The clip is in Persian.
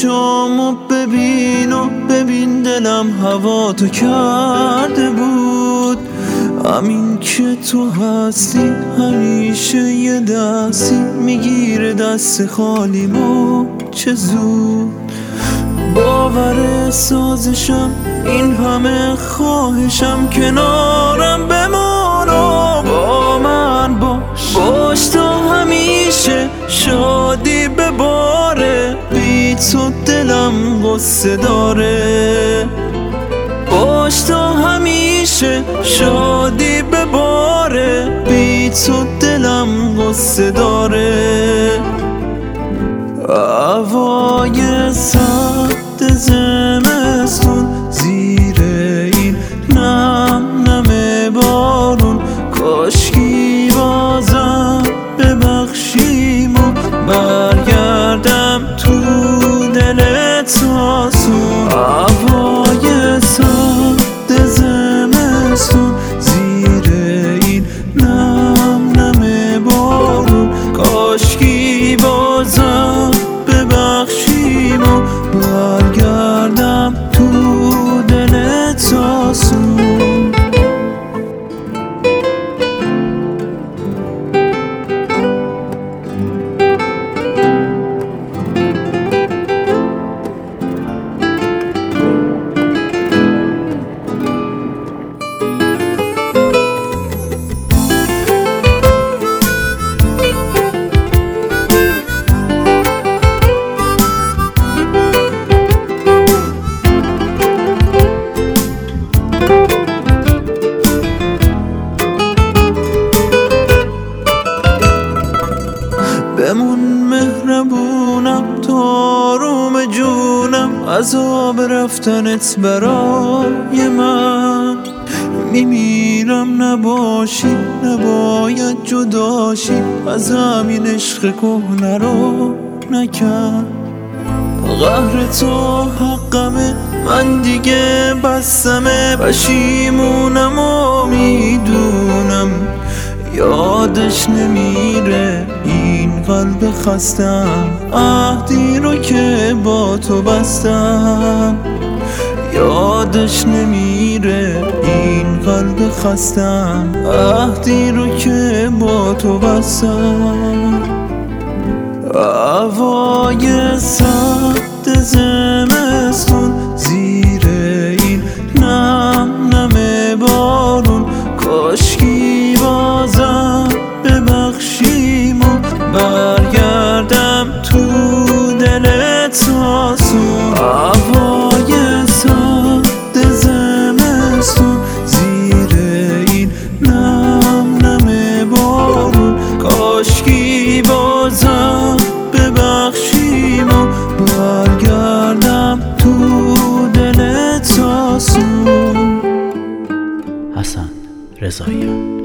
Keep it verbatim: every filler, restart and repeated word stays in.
چشامو ببین و ببین دلم هوا تو کرده بود. همین که تو هستی همیشه یه دستی میگیره دست خالیمو چه زود. باور سازشم این همه خواهشم کنارم بمان و با من باش. باش تا همیشه شادی بباره، بی تو دلم غصه داره. باش تا همیشه شادی بباره، بی تو دلم غصه داره. هوای سرد زمستون زیر این نم نم بارون، کاشکی بازم ببخشیم و برگردم تو دلت آسون. هوای سرد زمستون زیر این نم نم بارون، کاشکی بازم ببخشیم و برگردم تو دلت آسون. بمون مهربونم تا آروم جونم، عذاب رفتنت برای من. میمیرم نباشی نباید جداشی، از همین عشق کهنه رو نکن. قهر تو حقمه من دیگه بسمه، پشیمونم و میدونم یادش نمیره این قلب خستم. عهدی رو که با تو بستم یادش نمیره این قلب خستم. عهدی رو که با تو بستم. هوای سرد زمستون زیر این نم نم بارون، کاشکی بازم ببخشیم و برگردم تو دلت آسون. هوای سرد زمستون زیر این نم نم بارون، کاشکی بازم ببخشیم و برگردم تو دلت آسون. حسن رضاییان.